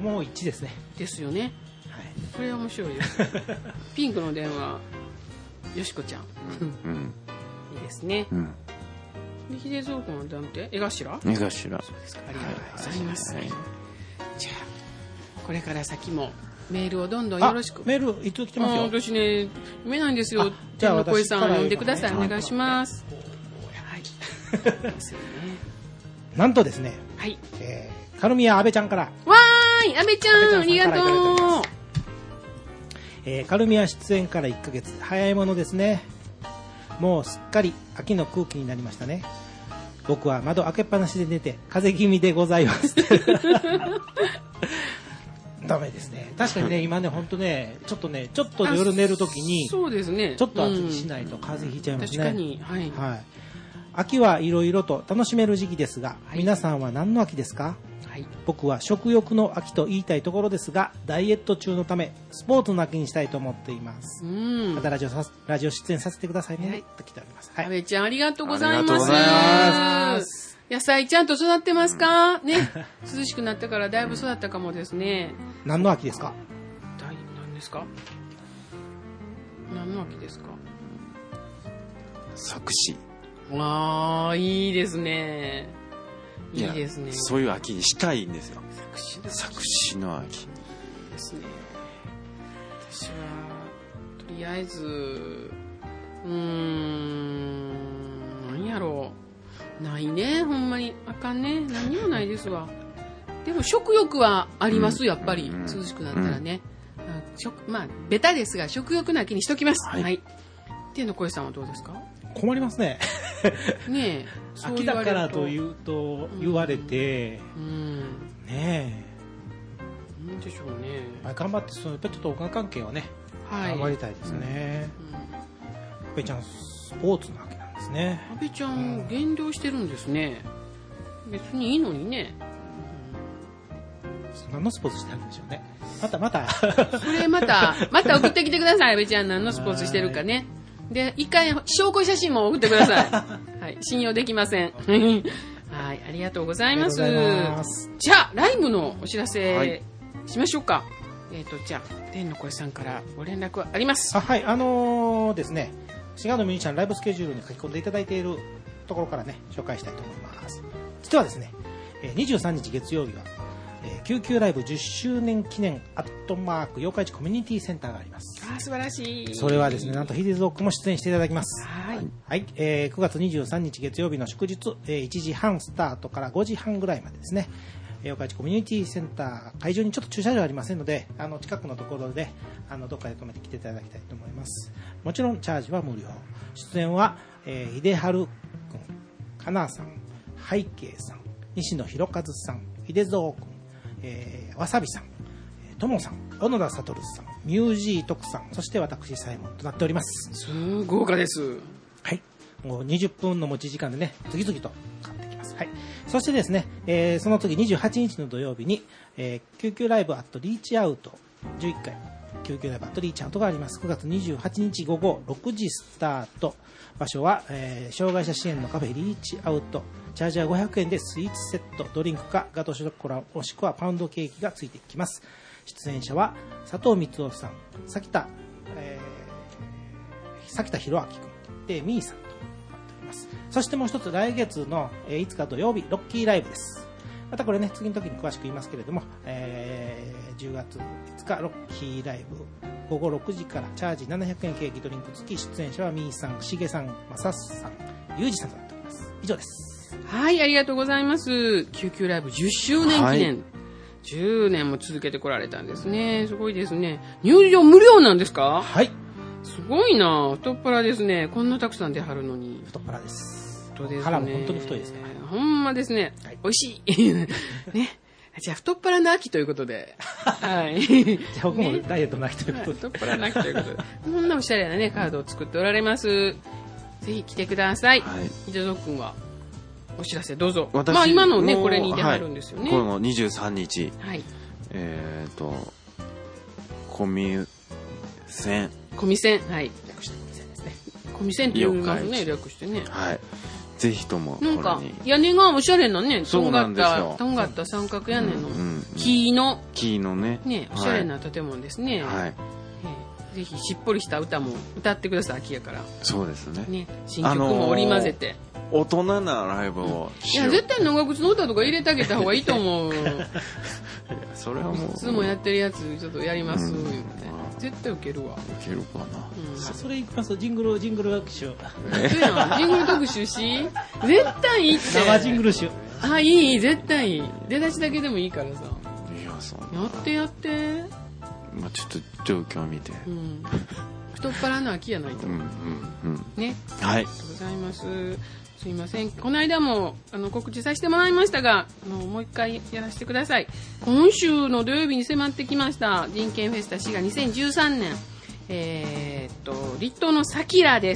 もう一致ですね。 ですよね、はい、これは面白いですピンクの電話よしこちゃん、うん、いいですね、うん、で秀蔵君はなんて江頭江頭。そうですか、ありがとうございます、はいはいはい、じゃあこれから先もメールをどんどんよろしく。 メールいつ来てますよ。 私ね読めないんですよ。じゃあ声さん読んでください。お願いします。はい。ですよね。 なんとですね。 はい。 えー、カルミヤ阿部ちゃんから。 わーい、阿部ちゃんありがとう。 えー、カルミヤ出演からいっかげつ早いものですね。もうすっかり秋の空気になりましたね。僕は窓開けっぱなしで寝て風邪気味でございます。ダメですね。確かにね、今ね、本当ね、ちょっとね、ちょっと夜寝るときに、 そうですね。 ちょっと厚着しないと風邪ひいちゃいますね。 確かに、はい。 はい。秋はいろいろと楽しめる時期ですが、はい、皆さんは何の秋ですか？はい。僕は食欲の秋と言いたいところですが、ダイエット中のため、スポーツの秋にしたいと思っています。うん。またラジオさ、ラジオ出演させてくださいね。はい、と来ております。 はい。阿部ちゃん、ありがとうございます。ありがとうございます。野菜ちゃんと育ってますか、うん、ね。涼しくなったからだいぶ育ったかもですね。 何の秋ですか？ 何ですか？何の秋ですか？ 作詞。 ああ、いいですね。いいですね。 そういう秋にしたいんですよ。 作詞の秋。 作詞の秋。いいですね。私はとりあえずうーん何やろう。ないね、ほんまにあかんね、何にもないですわ。でも食欲はあります、やっぱり、うん、涼しくなったらね、うん、食まあベタですが食欲の秋にしときます。はい、はい、天の声さんはどうですか？ 困りますねねえ、 秋だからというと言われて、うんうん、ねえ、 なんでしょうね、 まあ、頑張ってそのやっぱりちょっと音楽関係をね、はい、頑張りたいですね。ぺ、うん、ちゃんスポーツの秋なんですね。 阿部ちゃん減量してるんですね。別にいいのにね。 何のスポーツしてるんでしょうね。またまたそれまたまた送ってきてください。阿部ちゃん何のスポーツしてるかね。で一回証拠写真も送ってください。はい、信用できません。はい、ありがとうございます。じゃあライブのお知らせしましょうか。はい、えっ、ー、とじゃあ天の声さんからご連絡はあります。 あ、はい、あのー、ですね。シガーのミュージシャンライブスケジュールに書き込んでいただいているところからね紹介したいと思います。実はですね、にじゅうさんにち月曜日はえー、救急ライブじゅっしゅうねん記念アットマーク八日市コミュニティセンターがあります。 あ、素晴らしい。 それはですね、なんとヒデゾー君も出演していただきます。 はい、 はいえー、くがつにじゅうさんにち月曜日の祝日、えー、いちじはんスタートからごじはんぐらいまでですね、八日市コミュニティセンター会場にちょっと駐車場ありませんので、あの近くのところであのどっかで止めて来ていただきたいと思います。もちろんチャージは無料。出演は、えー、秀春君、かなさん、背景さん、西野博和さん、秀蔵君、えー、わさびさん、ともさん、小野田悟さん、ミュージー徳さん、そして私サイモンとなっております。 す豪華です。 はい、もうにじゅっぷんの持ち時間でね、次々と買ってきます。はい、そしてですね、えー、その次にじゅうはちにちの土曜日に、えー、救急ライブアットリーチアウトじゅういっかい救急ライブアットリーチアウトがあります。くがつにじゅうはちにち午後ろくじスタート。場所は、えー、障害者支援のカフェリーチアウト。チャージはごひゃくえんでスイーツセット、ドリンクかガトーショコラもしくはパウンドケーキがついてきます。出演者は佐藤光夫さん、崎田、えー、崎田博明君でミーさんとなっております。そしてもう一つ、来月のいつか土曜日ロッキーライブです。またこれね、次の時に詳しく言いますけれども、えー、じゅうがついつかロッキーライブごごろくじからチャージななひゃくえんケーキドリンク付き。出演者はミーさん、しげさん、まさすさん、ゆうじさんとなっております。以上です。 はい、ありがとうございます。救急ライブじゅっしゅうねん記念、はい、じゅうねんも続けてこられたんですね。すごいですね。入場無料なんですか？ はい。 すごいな。太っ腹ですね。こんなたくさん出はるのに。 太っ腹です。 太ですね。 腹も本当に太いですから。 ほんまですね。はい、美味しい。ね。じゃあ太っ腹な秋ということで。はい。 じゃあ僕もダイエットの秋ということで。 太っ腹な秋ということで。こんなおしゃれなねカードを作っておられます。ぜひ来てください。はい。ひでぞくんはお知らせどうぞ。まあ今のねこれに出はるんですよね。 はい、このにじゅうさんにち。 はい。 えっ、ー、とコミセン。 コミセン、はい。略してコミセンですね。コミセンって言いますね、略してね。 はい。ぜひともこれに。 なんか屋根がおしゃれなね、 とんがったとんがった三角屋根の木の木のねねおしゃれな建物ですね。 はい。 ぜひしっぽりした歌も歌ってください、秋やから。 そうですね。 ね、新曲も織り交ぜて。 大人なライブをいや絶対長靴の歌とか入れてあげた方がいいと思う。いやそれはもういつもやってるやつちょっとやります、うん、ね、絶対ウケるわ。 ウケるかな、 うん、それいきます。ジングルジングル学習ジングル特集し絶対いいって。 生ジングル集。 あ、いいいい、絶対いい。出だしだけでもいいからさ。 いやそうやってやって。 まあちょっと状況見て、 うん、太っ腹の秋やないと、うんうんうん、 ね。 はい、 ありがとうございます。すいません、この間もあの告知させてもらいましたが、あのもう一回やらせてください。今週の土曜日に迫ってきました人権フェスタ滋賀にせんじゅうさんねん、えー、っと立東のサキラです。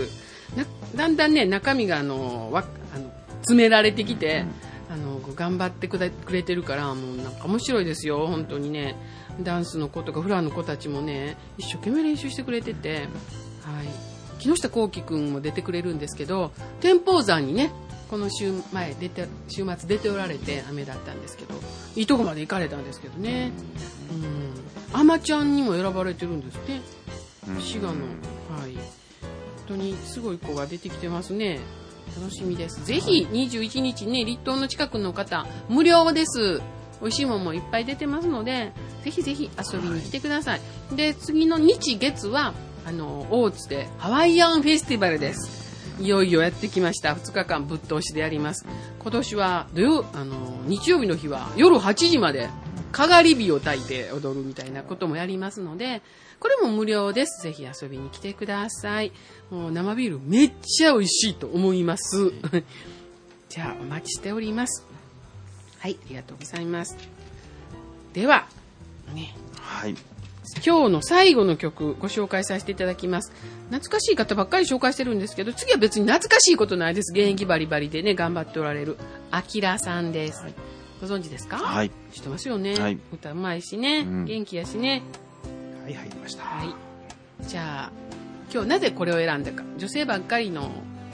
なだんだんね中身があのわあの詰められてきて、うん、あの頑張ってくれてるからもうなんか面白いですよ本当にね。ダンスの子とかフランの子たちもね一生懸命練習してくれてて、はい、木下幸輝くんも出てくれるんですけど、天保山にねこの週前出て週末出ておられて雨だったんですけど、いいとこまで行かれたんですけどね。うん、アマちゃんにも選ばれてるんですね、滋賀の。はい、本当にすごい子が出てきてますね。楽しみです。ぜひにじゅういちにちね立東の近くの方無料です。美味しいものもいっぱい出てますので、ぜひぜひ遊びに来てください。はい、で次の日月はあの大津でハワイアンフェスティバルです。いよいよやってきました。ふつかかんぶっ通しでやります。今年は土曜あの日曜日の日は夜はちじまでかがり火を焚いて踊るみたいなこともやりますので、これも無料です。ぜひ遊びに来てください。もう生ビールめっちゃ美味しいと思います。じゃあお待ちしております。はい、ありがとうございます。では、ね、 はい、 今日の最後の曲ご紹介させていただきます。懐かしい方ばっかり紹介してるんですけど、次は別に懐かしいことないです。現役バリバリでね頑張っておられるあきらさんです。はい、ご存知ですか？ はい、 知ってますよね。はい、歌うまいしね、うん、元気やしね。 はい、入りました。 はい、じゃあ今日なぜこれを選んだか、女性ばっかりの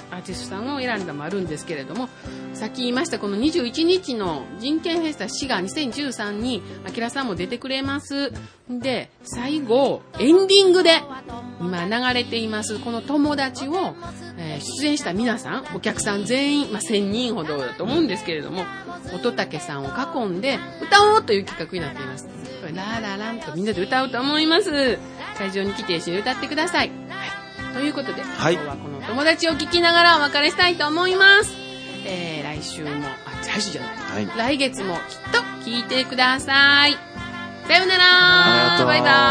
アーティストさんを選んだもあるんですけれども、さっき言いましたこのにじゅういちにちの人権フェスタ滋賀にせんじゅうさんにあきらさんも出てくれます。で最後エンディングで今流れていますこの友達を、えー、出演した皆さんお客さん全員、まあ、せんにんほどだと思うんですけれども、乙武さんを囲んで歌おうという企画になっています。これラーラーランとみんなで歌うと思います。会場に来て一緒に歌ってください、はい、ということで、はい、今日はこの友達を聴きながらお別れしたいと思います。えー、来週もあ来週じゃない、はい、来月もきっと聴いてください。さようなら。バイバイ。